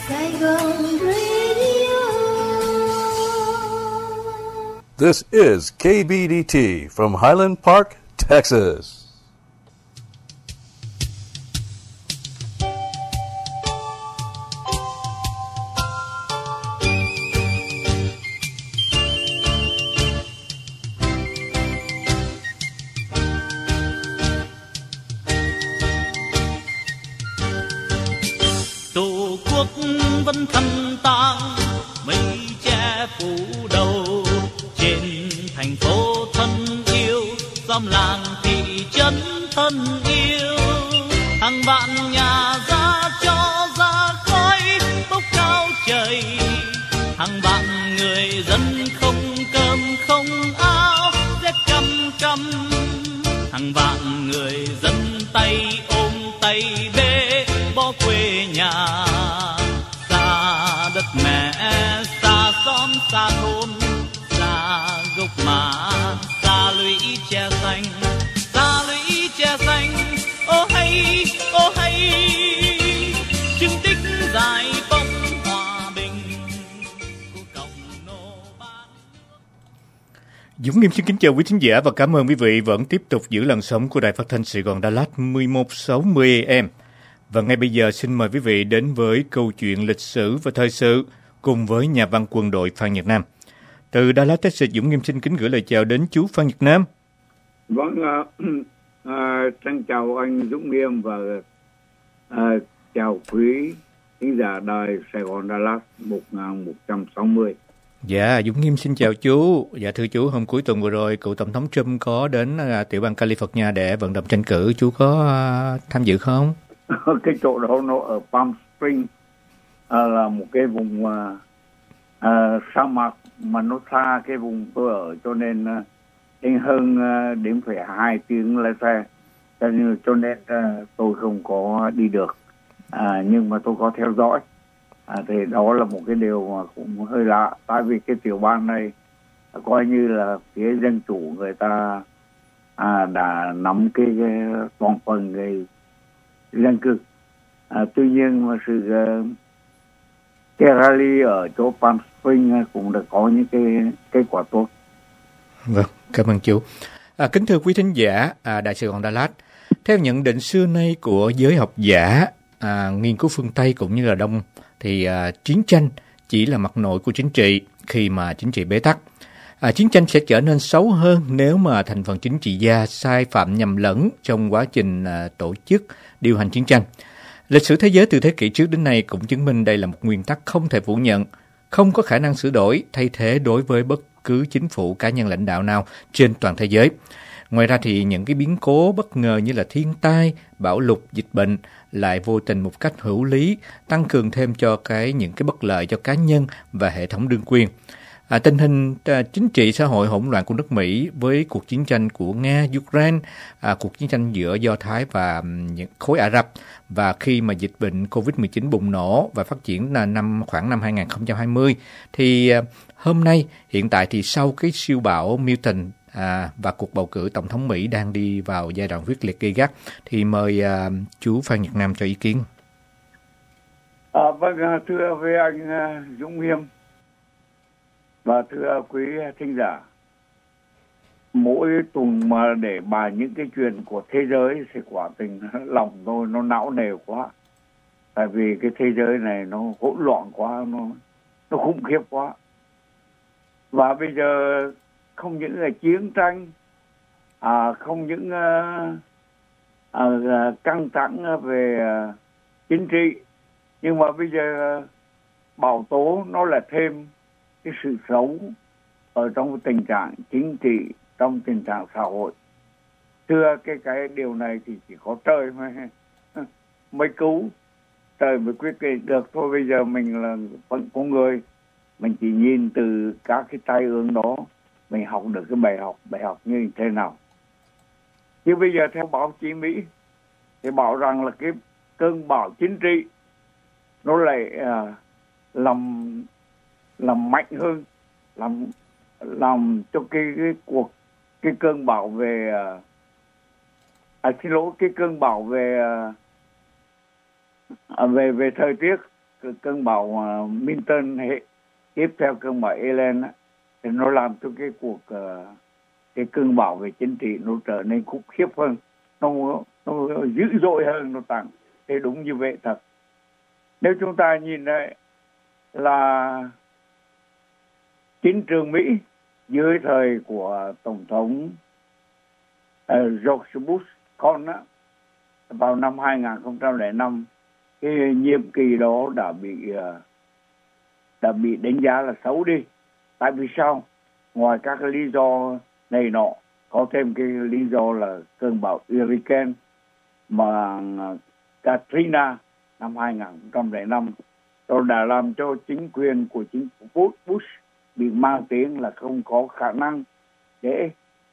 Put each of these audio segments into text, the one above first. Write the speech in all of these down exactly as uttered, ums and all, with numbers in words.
Saigon Radio. This is K B D T from Highland Park, Texas. Tổ quốc vẫn thăng tang mây che phủ đầu, trên thành phố thân yêu xóm làng thị trấn thân yêu, hàng vạn nhà ra cho ra khói bốc cao trời, hàng vạn người dân không cơm không áo rét căm căm, hàng vạn người dân tay ôm tay bê bỏ quê nhà, xa đất mẹ xa xóm xa thôn xa gốc mã, xa lũy tre xanh, xa lũy tre xanh. Ô hay ô hay chứng tích giải phóng hòa bình của cộng nô bát. Dũng Nghiêm xin kính chào quý thính giả và cảm ơn quý vị vẫn tiếp tục giữ làn sóng của Đài Phát thanh Sài Gòn Đà Lạt mười một sáu mươi A M. Và ngay bây giờ xin mời quý vị đến với câu chuyện lịch sử và thời sự cùng với nhà văn quân đội Phan Nhật Nam. Từ Đà Lạt, Texas, Dũng Nghiêm xin kính gửi lời chào đến chú Phan Nhật Nam. Vâng, uh, uh, xin chào anh Dũng Nghiêm và uh, chào quý khán giả đài Sài Gòn Đà Lạt một nghìn một trăm sáu mươi. Dạ, Dũng Nghiêm xin chào chú. Dạ thưa chú, hôm cuối tuần vừa rồi, cựu Tổng thống Trump có đến uh, tiểu bang California để vận động tranh cử. Chú có uh, tham dự không? Cái chỗ đó nó ở Palm Springs, à, là một cái vùng à, à, sa mạc mà nó xa cái vùng tôi ở, cho nên à, hơn à, đến phải hai tiếng lái xe, cho nên, cho nên à, tôi không có đi được, à, nhưng mà tôi có theo dõi. À, thì đó là một cái điều mà cũng hơi lạ, tại vì cái tiểu bang này à, coi như là phía dân chủ người ta à, đã nắm cái, cái toàn phần cái dân cư. À, tuy nhiên mà sự uh, cái rally ở chỗ Palm Springs cũng đã có những cái kết quả tốt. Vâng, cảm ơn chú. À, kính thưa quý thính giả, à, Đài Sài Gòn Đà Lạt, theo nhận định xưa nay của giới học giả, à, nghiên cứu phương Tây cũng như là Đông, thì à, chiến tranh chỉ là mặt nội của chính trị khi mà chính trị bế tắc. À, chiến tranh sẽ trở nên xấu hơn nếu mà thành phần chính trị gia sai phạm nhầm lẫn trong quá trình à, tổ chức điều hành chiến tranh. Lịch sử thế giới từ thế kỷ trước đến nay cũng chứng minh đây là một nguyên tắc không thể phủ nhận, không có khả năng sửa đổi, thay thế đối với bất cứ chính phủ cá nhân lãnh đạo nào trên toàn thế giới. Ngoài ra thì những cái biến cố bất ngờ như là thiên tai, bão lụt, dịch bệnh lại vô tình một cách hữu lý tăng cường thêm cho cái những cái bất lợi cho cá nhân và hệ thống đương quyền. À, tình hình à, chính trị xã hội hỗn loạn của nước Mỹ với cuộc chiến tranh của Nga, Ukraine, à, cuộc chiến tranh giữa Do Thái và những khối Ả Rập, và khi mà dịch bệnh covid mười chín bùng nổ và phát triển là năm khoảng năm hai nghìn không trăm hai mươi, thì à, hôm nay hiện tại thì sau cái siêu bão Milton à, và cuộc bầu cử tổng thống Mỹ đang đi vào giai đoạn quyết liệt gay gắt, thì mời à, chú Phan Nhật Nam cho ý kiến. À, vâng, thưa với anh uh, Dũng Nghiêm và thưa quý thính giả, mỗi tuần mà để bài những cái chuyện của thế giới thì quả tình lòng tôi nó não nề quá, tại vì cái thế giới này nó hỗn loạn quá, nó nó khủng khiếp quá, và bây giờ không những là chiến tranh, à, không những uh, uh, căng thẳng về uh, chính trị, nhưng mà bây giờ uh, bão tố nó là thêm cái sự xấu ở trong tình trạng chính trị, trong tình trạng xã hội. Thưa cái cái điều này thì chỉ có trời mới mới cứu, trời mới quyết định được thôi. Bây giờ mình là phận con người, mình chỉ nhìn từ các cái tai ương đó, mình học được cái bài học bài học như thế nào. Nhưng bây giờ theo báo chí Mỹ thì bảo rằng là cái cơn bão chính trị nó lại uh, làm làm mạnh hơn, làm làm cho cái, cái cuộc cái cơn bão về à, xin lỗi cái cơn bão về à, về về thời tiết cơn bão uh, Milton hệ tiếp theo cơn bão Ellen á, thì nó làm cho cái cuộc uh, cái cơn bão về chính trị nó trở nên khủng khiếp hơn, nó nó dữ dội hơn, nó tăng. Thì đúng như vậy thật. Nếu chúng ta nhìn đây là chính trường Mỹ dưới thời của Tổng thống uh, George Bush con á, vào năm hai không không năm, cái nhiệm kỳ đó đã bị uh, đã bị đánh giá là xấu đi. Tại vì sao? Ngoài các cái lý do này nọ, có thêm cái lý do là cơn bão Hurricane mà uh, Katrina năm hai không không năm, đó đã làm cho chính quyền của chính phủ Bush bị mang tiếng là không có khả năng để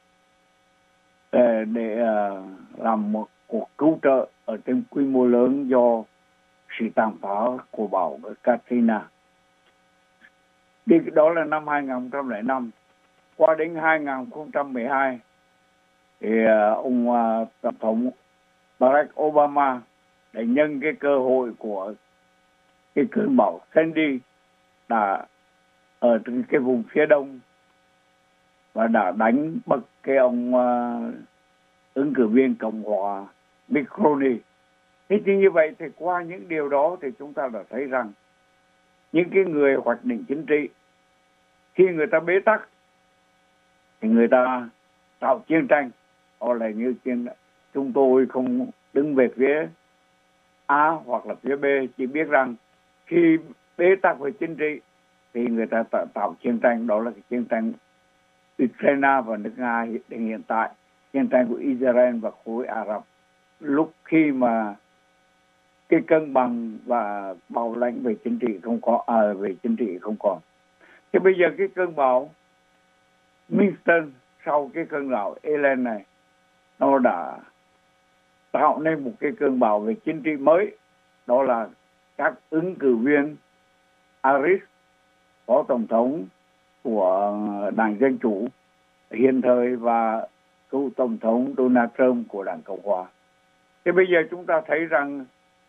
để, để uh, làm một cuộc cứu trợ ở trên quy mô lớn do sự tàn phá của bão Katrina. Đi đó là năm hai không không năm. Qua đến hai không một hai thì uh, ông uh, tổng thống Barack Obama để nhân cái cơ hội của cái cơn bão Sandy đã ở cái vùng phía đông và đã đánh bật cái ông uh, ứng cử viên Cộng hòa Mitt Romney. Thế thì như vậy thì qua những điều đó thì chúng ta đã thấy rằng những cái người hoạch định chính trị khi người ta bế tắc thì người ta tạo chiến tranh. Hoặc là như chiến chúng tôi không đứng về phía A hoặc là phía B, chỉ biết rằng khi bế tắc về chính trị thì người ta tạo, tạo chiến tranh. Đó là cái chiến tranh Ukraine và nước Nga hiện, hiện tại, chiến tranh của Israel và khối Ả Rập. Lúc khi mà cái cân bằng và bảo lãnh về chính trị không có, à, về chính trị không còn. Thì bây giờ cái cơn bão Milton sau cái cơn bão Ellen này, nó đã tạo nên một cái cơn bão về chính trị mới. Đó là các ứng cử viên Harris, phó tổng thống của Đảng Dân Chủ hiện thời, và cựu tổng thống Donald Trump của Đảng Cộng Hòa. Thì bây giờ chúng ta thấy rằng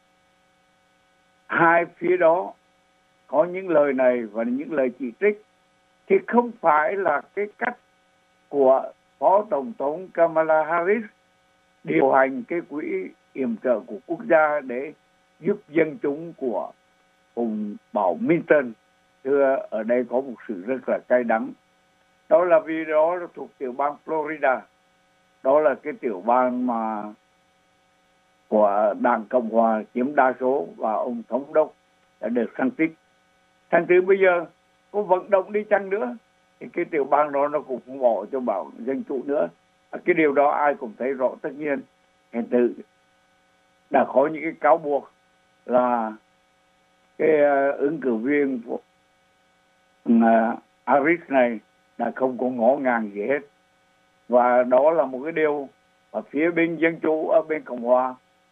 hai phía đó có những lời này và những lời chỉ trích, thì không phải là cái cách của phó tổng thống Kamala Harris điều hành cái quỹ yểm trợ của quốc gia để giúp dân chúng của vùng bão Milton. Thưa, ở đây có một sự rất là cay đắng. Đó là vì đó là thuộc tiểu bang Florida. Đó là cái tiểu bang mà của Đảng Cộng Hòa chiếm đa số, và ông thống đốc đã được sang tích. Thành thử bây giờ có vận động đi chăng nữa thì cái tiểu bang đó nó cũng không bỏ cho bảo Dân Chủ nữa. Cái điều đó ai cũng thấy rõ. Tất nhiên hiện tự đã có những cái cáo buộc là cái uh, ứng cử viên của uh, Harris này đã không có ngó ngàng gì hết. Và đó là một cái điều ở phía bên Dân Chủ, ở bên Cộng Hòa,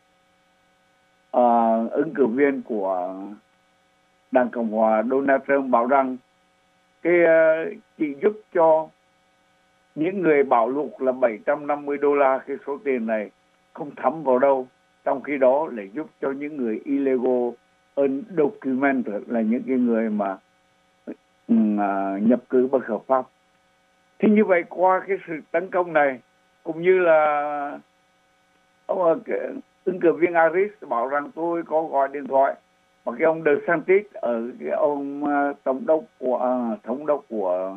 uh, ứng cử viên của Đảng Cộng Hòa Donald Trump bảo rằng cái uh, chỉ giúp cho những người bão lụt là bảy trăm năm mươi đô la, cái số tiền này không thấm vào đâu. Trong khi đó lại giúp cho những người illegal undocumented, là những cái người mà uh, nhập cư bất hợp pháp. Thì như vậy qua cái sự tấn công này, cũng như là ông, ứng cử viên Harris bảo rằng tôi có gọi điện thoại mà cái ông DeSantis ở cái ông uh, tổng đốc của uh, thống đốc của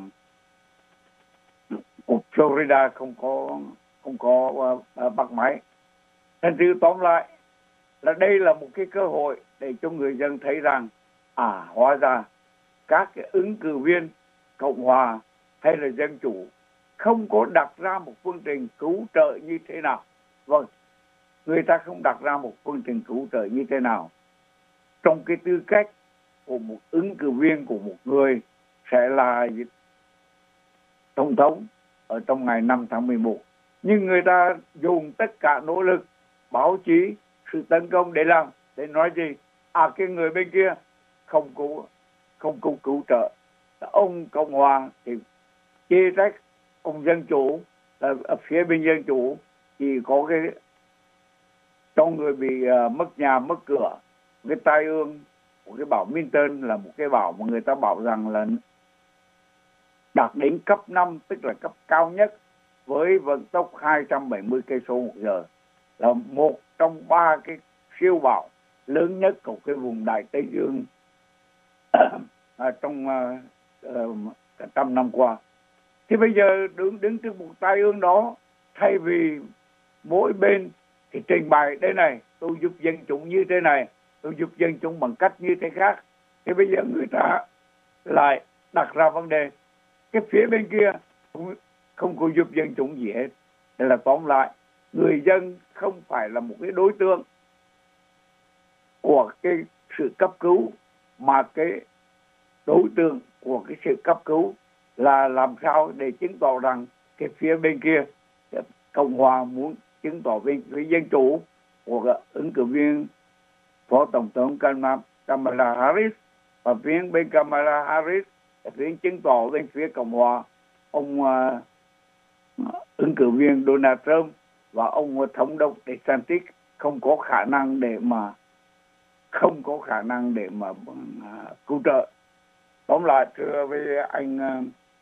của Florida không có không có uh, bắt máy. Thành thử tóm lại là đây là một cái cơ hội để cho người dân thấy rằng à, hóa ra các cái ứng cử viên Cộng Hòa hay là Dân Chủ không có đặt ra một phương trình cứu trợ như thế nào. Vâng, người ta không đặt ra một phương trình cứu trợ như thế nào trong cái tư cách của một ứng cử viên của một người sẽ là tổng thống ở trong ngày năm tháng mười một. Nhưng người ta dùng tất cả nỗ lực, báo chí, sự tấn công để làm, để nói gì? À, cái người bên kia không cứu, không cứu cứu trợ. Ông Cộng Hòa thì chê trách ông Dân Chủ, là ở phía bên Dân Chủ thì có cái cho người bị uh, mất nhà, mất cửa, cái tai ương của cái bão Milton là một cái bão mà người ta bảo rằng là đạt đến cấp năm, tức là cấp cao nhất với vận tốc hai trăm bảy mươi cây số một giờ, là một trong ba cái siêu bão lớn nhất của cái vùng Đại Tây Dương à, trong uh, uh, cả trăm năm qua. Thì bây giờ đứng đứng trước một tai ương đó, thay vì mỗi bên thì trình bày đây này, tôi giúp dân chúng như thế này, tôi giúp dân chúng bằng cách như thế khác, thì bây giờ người ta lại đặt ra vấn đề cái phía bên kia không, không có giúp dân chúng gì hết. Đây là tóm lại, người dân không phải là một cái đối tượng của cái sự cấp cứu, mà cái đối tượng của cái sự cấp cứu là làm sao để chứng tỏ rằng cái phía bên kia Cộng hòa muốn chứng tỏ về phía dân chủ của ứng cử viên phó tổng thống Kamala Harris, và phía bên Kamala Harris phía chứng tỏ bên phía Cộng hòa ông uh, ứng cử viên Donald Trump và ông thống đốc DeSantis không có khả năng để mà không có khả năng để mà uh, cứu trợ. Tóm lại, thưa với anh uh,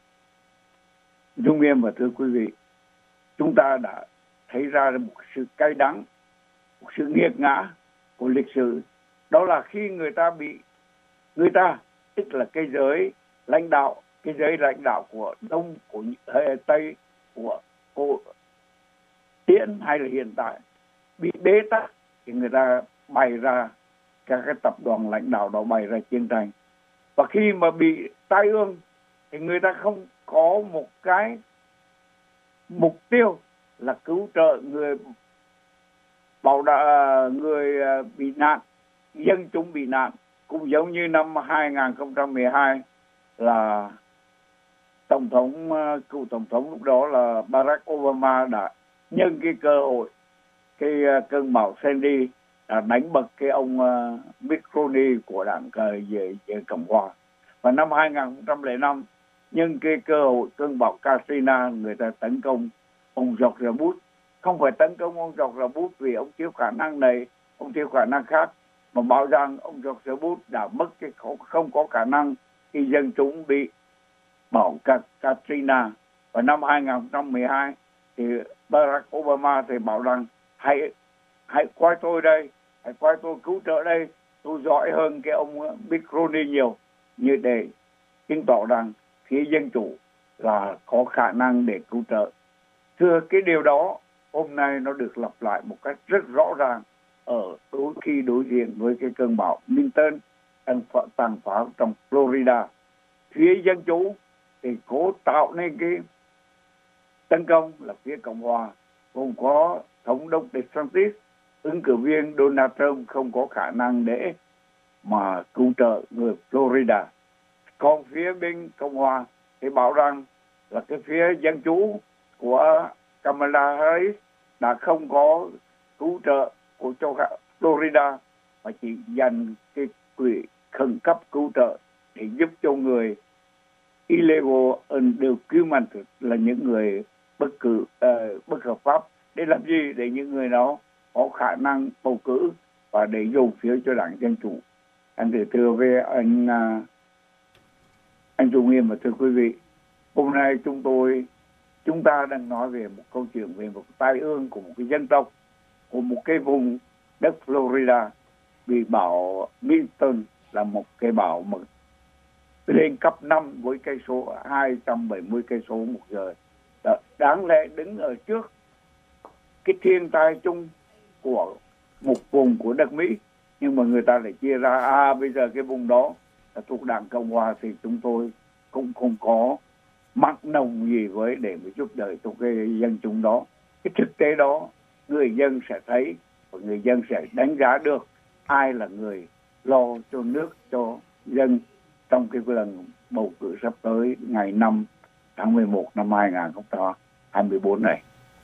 Dung Nghiêm và thưa quý vị, chúng ta đã thấy ra một sự cay đắng, một sự nghiệt ngã của lịch sử. Đó là khi người ta bị, người ta, tức là cái giới lãnh đạo, cái giới lãnh đạo của Đông, của Tây, của cổ Tiễn hay là hiện tại bị bế tắc, thì người ta bày ra, các cái tập đoàn lãnh đạo đó bày ra chiến tranh. Và khi mà bị tai ương thì người ta không có một cái mục tiêu là cứu trợ người bảo đảm người bị nạn, dân chúng bị nạn. Cũng giống như năm hai không một hai là tổng thống cựu tổng thống lúc đó là Barack Obama đã nhân cái cơ hội cái cơn bão Sandy đã đánh bật cái ông uh, Mitt Romney của đảng uh, về, về Cộng hòa. Và năm hai không không năm nhân cái cơ hội cơn bão Katrina, người ta tấn công ông George Bush. Không phải tấn công ông George Bush vì ông thiếu khả năng này, ông thiếu khả năng khác, mà bảo rằng ông George Bush đã mất cái không có khả năng khi dân chúng bị bão Katrina. Và năm hai không một hai thì Barack Obama thì bảo rằng hãy hãy coi tôi đây, hãy coi tôi cứu trợ đây, tôi giỏi hơn cái ông Mitt Romney nhiều, như để chứng tỏ rằng phía dân chủ là có khả năng để cứu trợ. Thưa, cái điều đó hôm nay nó được lặp lại một cách rất rõ ràng ở đôi khi đối diện với cái cơn bão Milton đang tàn phá trong Florida. Phía dân chủ thì cố tạo nên cái tấn công là phía Cộng hòa, gồm có thống đốc DeSantis, ứng cử viên Donald Trump không có khả năng để mà cứu trợ người Florida. Còn phía bên Cộng hòa thì bảo rằng là cái phía dân chủ của Kamala Harris đã không có cứu trợ của châu Florida, mà chỉ dành cái quỹ khẩn cấp cứu trợ để giúp cho người illegal undocumented, là những người bất cử uh, bất hợp pháp. Để làm gì? Để những người đó có khả năng bầu cử và để dùng phiếu cho đảng Dân Chủ. Anh thử thưa với anh uh, anh Trung Nghiêm và thưa quý vị, hôm nay chúng tôi chúng ta đang nói về một câu chuyện về một tai ương của một cái dân tộc, của một cái vùng đất Florida bị bão Milton, là một cái bão mà lên cấp năm với cây số hai trăm bảy mươi cây số một giờ. Đó, đáng lẽ đứng ở trước cái thiên tai chung của một vùng của đất Mỹ, nhưng mà người ta lại chia ra, à bây giờ cái vùng đó là thuộc đảng Cộng hòa thì chúng tôi cũng không có mặn nồng gì với để mà giúp đỡ cho cái dân chúng đó. Cái thực tế đó người dân sẽ thấy và người dân sẽ đánh giá được ai là người lo cho nước, cho dân trong cái lần bầu cử sắp tới ngày năm tháng mười một năm hai không hai tư này.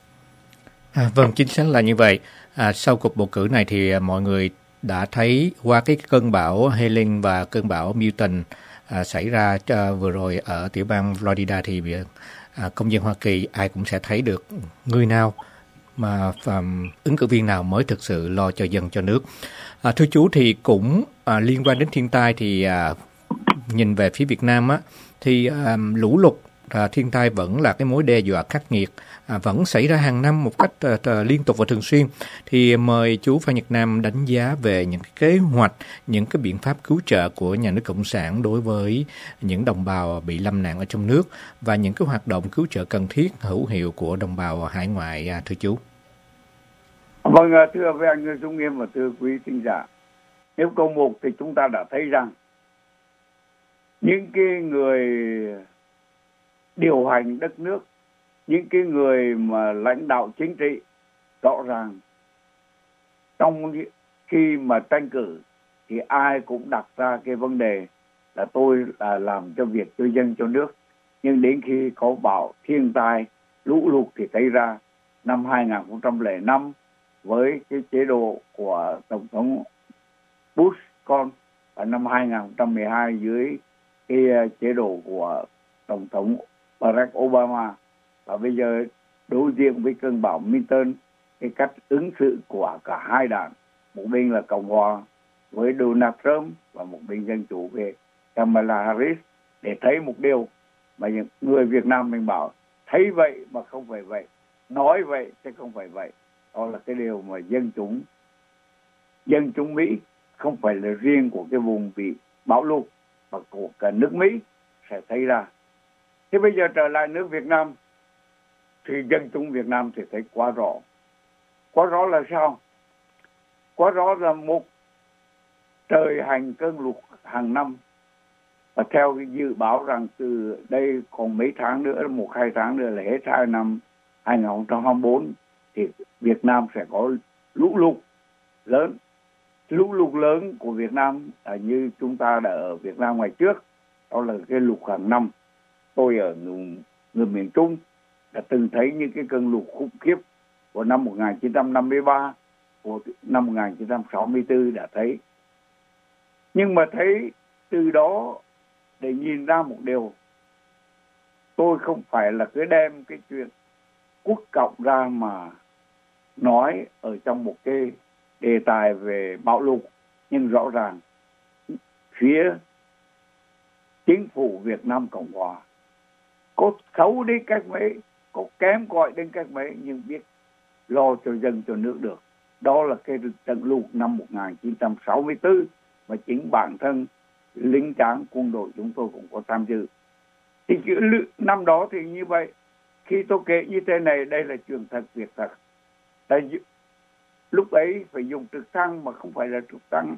À, vâng, chính xác là như vậy. À, sau cuộc bầu cử này thì mọi người đã thấy qua cái cơn bão Helene và cơn bão Milton à, xảy ra à, vừa rồi ở tiểu bang Florida thì à, công dân Hoa Kỳ ai cũng sẽ thấy được người nào mà um, ứng cử viên nào mới thực sự lo cho dân cho nước. À, thưa chú, thì cũng à, liên quan đến thiên tai thì à, nhìn về phía Việt Nam á, thì à, lũ lụt, à, thiên tai vẫn là cái mối đe dọa khắc nghiệt, à, vẫn xảy ra hàng năm một cách à, à, liên tục và thường xuyên. Thì mời chú Phan Nhật Nam đánh giá về những cái kế hoạch, những cái biện pháp cứu trợ của nhà nước Cộng sản đối với những đồng bào bị lâm nạn ở trong nước và những cái hoạt động cứu trợ cần thiết hữu hiệu của đồng bào hải ngoại, à, thưa chú. Vâng, thưa với anh Dung Nghiêm và thưa quý thính giả, nếu câu một thì chúng ta đã thấy rằng những cái người điều hành đất nước, những cái người mà lãnh đạo chính trị, rõ ràng trong khi mà tranh cử thì ai cũng đặt ra cái vấn đề là tôi là làm cho việc cho dân cho nước. Nhưng đến khi có bão thiên tai lũ lụt thì thấy ra năm hai không không năm với cái chế độ của Tổng thống Bush con, và năm hai không một hai dưới cái chế độ của Tổng thống Barack Obama, và bây giờ đối diện với cơn bão Milton, cái cách ứng xử của cả hai đảng, một bên là Cộng hòa với Donald Trump và một bên Dân chủ về Kamala Harris, để thấy một điều mà những người Việt Nam mình bảo thấy vậy mà không phải vậy, nói vậy chứ không phải vậy. Đó là cái điều mà dân chúng dân chúng Mỹ, không phải là riêng của cái vùng bị bão lụt mà của cả nước Mỹ sẽ thấy ra. Thế bây giờ trở lại nước Việt Nam thì dân chúng Việt Nam thì thấy quá rõ. Quá rõ là sao? Quá rõ là một trời hành cơn lụt hàng năm, và theo cái dự báo rằng từ đây còn mấy tháng nữa, một hai tháng nữa là hết hai năm hai không hai tư thì Việt Nam sẽ có lũ lụt lớn. Lũ lụt lớn của Việt Nam là như chúng ta đã ở Việt Nam ngày trước, đó là cái lụt hàng năm. Tôi ở người, người miền Trung đã từng thấy những cái cơn lụt khủng khiếp của năm một nghìn chín trăm năm mươi ba, của năm một nghìn chín trăm sáu mươi tư đã thấy. Nhưng mà thấy từ đó để nhìn ra một điều, tôi không phải là cứ đem cái chuyện quốc cộng ra mà nói ở trong một cái đề tài về bão lụt, nhưng rõ ràng phía chính phủ Việt Nam Cộng Hòa có xấu đến cách mấy, có kém cỏi đến cách mấy, nhưng biết lo cho dân cho nước được. Đó là cái trận lụt năm một nghìn chín trăm sáu mươi tư mà chính bản thân lính tráng quân đội chúng tôi cũng có tham dự. Thì năm đó thì như vậy, khi tôi kể như thế này, đây là chuyện thật, việc thật. Tại lúc ấy phải dùng trực thăng mà không phải là trực thăng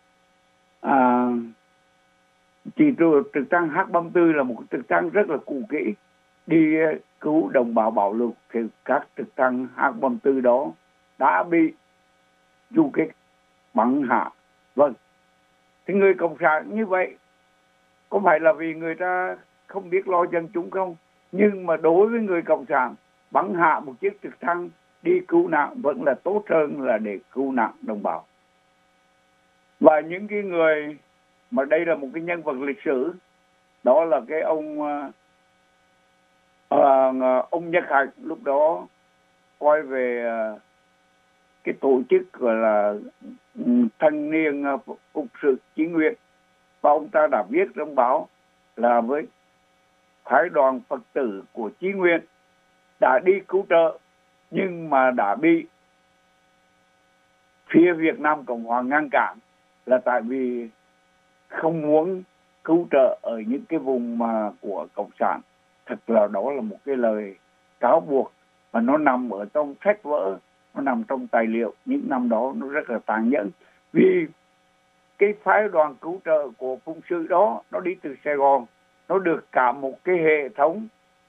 à, chỉ trực thăng H ba mươi tư là một trực thăng rất là cũ kỹ đi cứu đồng bào bão lụt, thì các trực thăng H ba mươi tư đó đã bị du kích bắn hạ. Vâng, thì người cộng sản như vậy có phải là vì người ta không biết lo dân chúng không? Nhưng mà đối với người cộng sản, bắn hạ một chiếc trực thăng đi cứu nạn vẫn là tốt hơn là để cứu nạn đồng bào. Và những cái người mà đây là một cái nhân vật lịch sử, đó là cái ông uh, uh, ông Nhất Hạnh, lúc đó coi về uh, cái tổ chức gọi là um, thanh niên uh, phục sự chí nguyện, và ông ta đã viết trong báo là với phái đoàn Phật tử của chí nguyện đã đi cứu trợ, nhưng mà đã bị phía Việt Nam Cộng Hòa ngăn cản, là tại vì không muốn cứu trợ ở những cái vùng mà của cộng sản. Thật là đó là một cái lời cáo buộc mà nó nằm ở trong sách vở, nó nằm trong tài liệu. Những năm đó nó rất là tàn nhẫn, vì cái phái đoàn cứu trợ của phụng sự đó nó đi từ Sài Gòn, nó được cả một cái hệ thống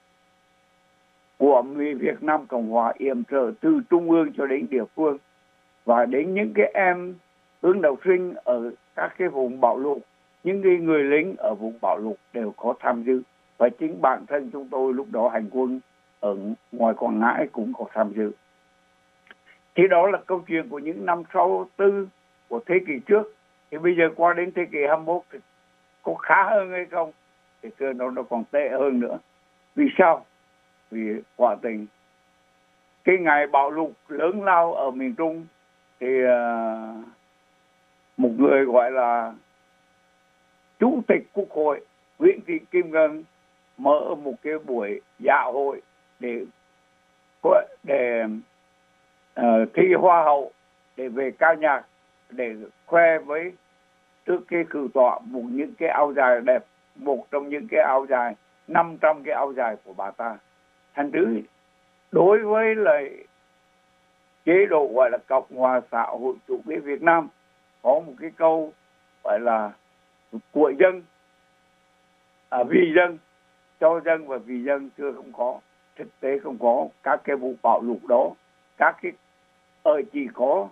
của người Việt Nam Cộng Hòa yểm trợ từ trung ương cho đến địa phương, và đến những cái em hướng đạo sinh ở các cái vùng bão lụt, những cái người lính ở vùng bão lụt đều có tham dự, và chính bản thân chúng tôi lúc đó hành quân ở ngoài Quảng Ngãi cũng có tham dự. Thì đó là câu chuyện của những năm sáu tư của thế kỷ trước. Thì bây giờ qua đến thế kỷ hai mươi mốt thì có khá hơn hay không? Thì cơ nó nó còn tệ hơn nữa. Vì sao? Vì quả tình cái ngày bão lụt lớn lao ở miền Trung thì uh, một người gọi là chủ tịch Quốc hội Nguyễn Thị Kim Ngân mở một cái buổi dạ hội để để uh, thi hoa hậu, để về ca nhạc, để khoe với trước cái cử tọa một những cái áo dài đẹp, một trong những cái áo dài năm trăm cái áo dài của bà ta. Thành thử đối với lại chế độ gọi là Cộng hòa xã hội chủ nghĩa Việt Nam có một cái câu gọi là của dân, à, vì dân, cho dân và vì dân, chưa không có, thực tế không có. Các cái vụ bạo lụt đó, các cái ở chỉ có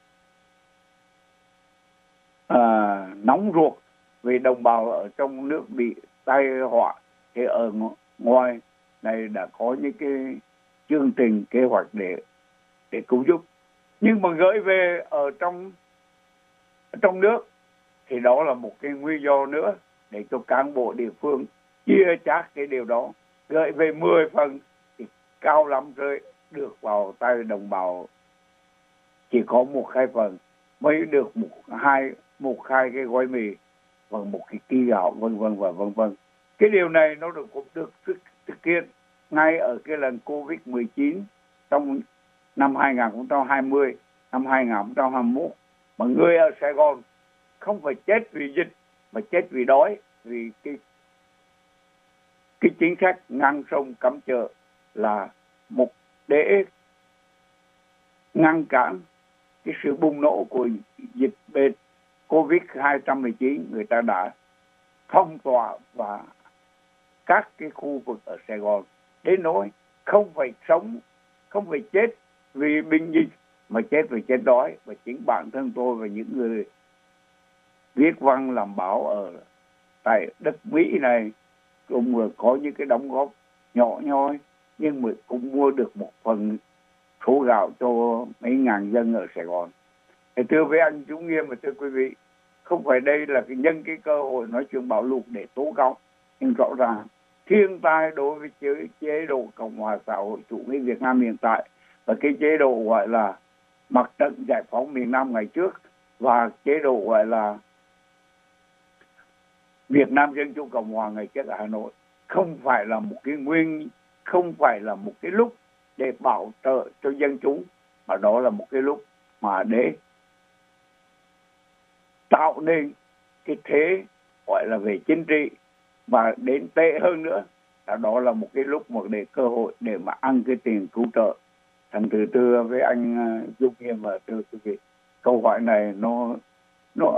à, nóng ruột vì đồng bào ở trong nước bị tai họa, thì ở ngoài này đã có những cái chương trình kế hoạch để để cứu giúp. Nhưng mà gửi về ở trong ở trong nước thì đó là một cái nguyên do nữa để cho cán bộ địa phương chia chác cái điều đó. Gửi về mười phần thì cao lắm rơi được vào tay đồng bào chỉ có một hai phần, mới được một hai một hai cái gói mì và một cái ký gạo, vân vân và vân vân. Cái điều này nó được cũng được thực hiện ngay ở cái lần covid mười chín trong năm hai không hai không, năm hai không hai mốt. Mà người ở Sài Gòn không phải chết vì dịch mà chết vì đói, vì cái cái chính sách ngăn sông cấm chợ là một để ngăn cản cái sự bùng nổ của dịch bệnh covid hai không một chín. Người ta đã phong tỏa và các cái khu vực ở Sài Gòn đến nỗi không phải sống, không phải chết vì bệnh dịch mà chết vì chết đói. Và chính bản thân tôi và những người viết văn làm báo ở tại đất Mỹ này cũng vừa có những cái đóng góp nhỏ nhoi, nhưng mà cũng mua được một phần số gạo cho mấy ngàn dân ở Sài Gòn. Thì thưa với anh Dũng Nghiêm và thưa quý vị, không phải đây là cái nhân cái cơ hội nói chuyện bão lụt để tố cáo, nhưng rõ ràng thiên tai đối với chế, chế độ Cộng hòa xã hội chủ nghĩa Việt Nam hiện tại và cái chế độ gọi là Mặt trận Giải phóng miền Nam ngày trước và chế độ gọi là Việt Nam Dân Chủ Cộng Hòa ngày trước ở Hà Nội không phải là một cái nguyên, không phải là một cái lúc để bảo trợ cho dân chúng, mà đó là một cái lúc mà để tạo nên cái thế gọi là về chính trị, và đến tệ hơn nữa là đó là một cái lúc mà để cơ hội để mà ăn cái tiền cứu trợ. Thành từ thưa với anh Dung Nghiêm và thưa quý vị, câu hỏi này nó nó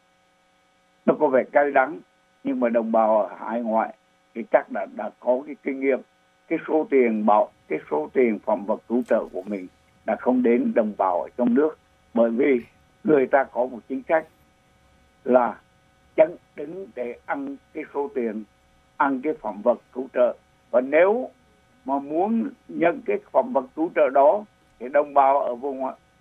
nó có vẻ cay đắng, nhưng mà đồng bào ở hải ngoại thì chắc đã đã có cái kinh nghiệm, cái số tiền bảo cái số tiền phẩm vật cứu trợ của mình đã không đến đồng bào ở trong nước, bởi vì người ta có một chính sách là chẳng đứng để ăn cái số tiền, ăn cái phẩm vật cứu trợ. Và nếu mà muốn nhận cái phẩm vật cứu trợ đó thì đồng bào ở vùng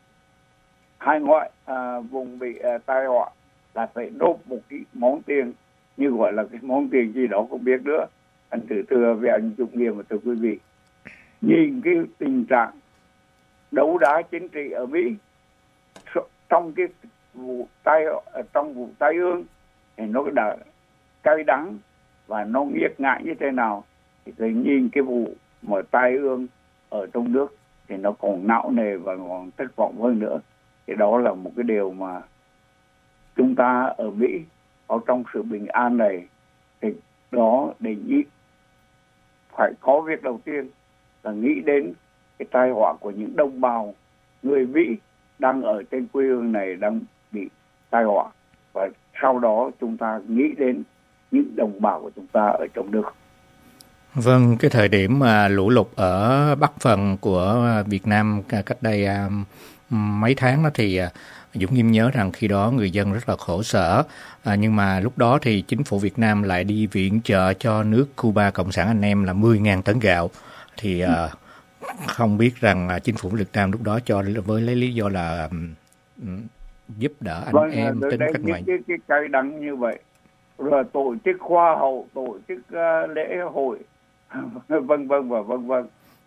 hải ngoại, à, vùng bị à, tai họa là phải nộp một cái món tiền, như gọi là cái món tiền gì đó không biết nữa. Anh thử thưa với anh Trung Nghiêm và thưa quý vị, nhìn cái tình trạng đấu đá chính trị ở Mỹ trong cái vụ tai trong vụ tai ương thì nó đã cay đắng và nó nghiệt ngại như thế nào, thì thấy nhìn cái vụ mà tai ương ở trong nước thì nó còn não nề và còn thất vọng hơn nữa. Thì đó là một cái điều mà chúng ta ở Mỹ ở trong sự bình an này thì đó để nghĩ phải có việc đầu tiên là nghĩ đến cái tai họa của những đồng bào người Mỹ đang ở trên quê hương này đang bị tai họa, và sau đó chúng ta nghĩ đến những đồng bào của chúng ta ở trong nước. Vâng, cái thời điểm mà lũ lụt ở bắc phần của Việt Nam cách đây mấy tháng đó thì Dũng Nghiêm nhớ rằng khi đó người dân rất là khổ sở, à, nhưng mà lúc đó thì chính phủ Việt Nam lại đi viện trợ cho nước Cuba Cộng sản anh em là mười nghìn tấn gạo. Thì à, không biết rằng à, chính phủ Việt Nam lúc đó cho với lấy lý do là um, giúp đỡ anh vâng, em tính cách ngoại. Cái, cái cay đắng như vậy, rồi tổ chức khoa hậu, tổ chức uh, lễ hội, vân vân và vân vân.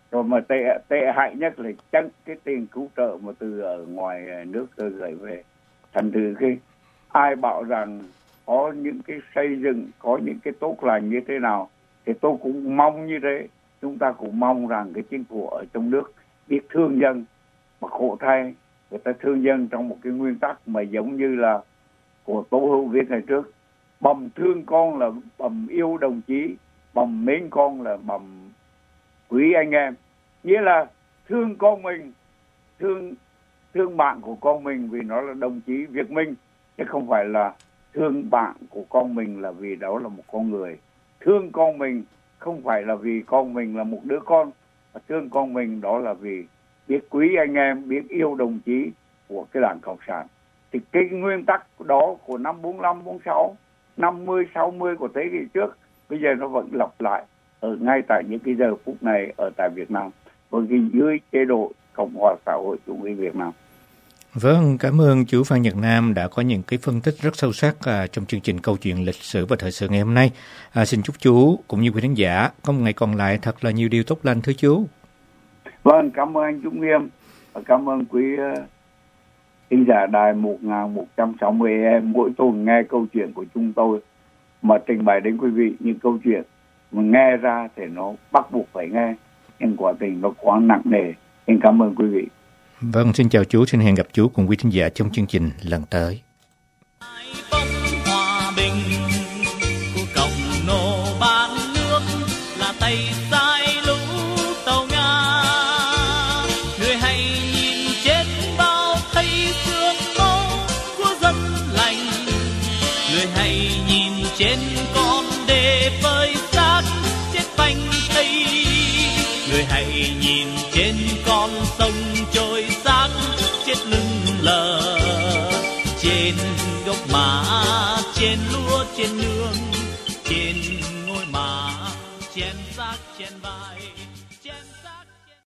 Rồi mà tệ tệ hại nhất là chắc cái tiền cứu trợ mà từ ở ngoài nước gửi về. Thành thử cái ai bảo rằng có những cái xây dựng, có những cái tốt lành như thế nào, thì tôi cũng mong như thế. Chúng ta cũng mong rằng cái chính phủ ở trong nước biết thương dân, mà khổ thay người ta thương dân trong một cái nguyên tắc mà giống như là của Tô Hữu viết ngày trước: bầm thương con là bầm yêu đồng chí, bầm mến con là bầm quý anh em. Nghĩa là thương con mình, thương thương bạn của con mình vì nó là đồng chí Việt Minh, chứ không phải là thương bạn của con mình là vì đó là một con người. Thương con mình không phải là vì con mình là một đứa con, mà thương con mình đó là vì biết quý anh em, biết yêu đồng chí của cái Đảng Cộng sản. Thì cái nguyên tắc đó của năm bốn lăm, bốn sáu, năm mươi, sáu mươi của thế kỷ trước bây giờ nó vẫn lặp lại ở ngay tại những cái giờ phút này ở tại Việt Nam, với cái dưới chế độ Cộng hòa xã hội chủ nghĩa Việt Nam. Vâng, cảm ơn chú Phan Nhật Nam đã có những cái phân tích rất sâu sắc à, trong chương trình Câu chuyện lịch sử và thời sự ngày hôm nay. À, xin chúc chú cũng như quý khán giả có một ngày còn lại thật là nhiều điều tốt lành thưa chú. Vâng, cảm ơn anh Dũng Nghiêm và cảm ơn quý thính uh, giả đài một nghìn một trăm sáu mươi em mỗi tuần nghe câu chuyện của chúng tôi mà trình bày đến quý vị những câu chuyện mà nghe ra thì nó bắt buộc phải nghe, nhưng quả tình nó quá nặng nề. Xin cảm ơn quý vị. Vâng, xin chào chú, xin hẹn gặp chú cùng quý thính giả trong chương trình lần tới. Hòa bình của cộng nô bán nước là tay sai lũ tàu Nga. Người hãy nhìn chết bao thấy xương máu của dân lành. Người hãy nhìn trên con đê phơi xác chết phanh thây. Người hãy nhìn trên con sông trôi xác chết lưng lờ. Trên gốc mã, trên lúa, trên nương, trên ngôi mã, chén xác, chén vai, chén xác.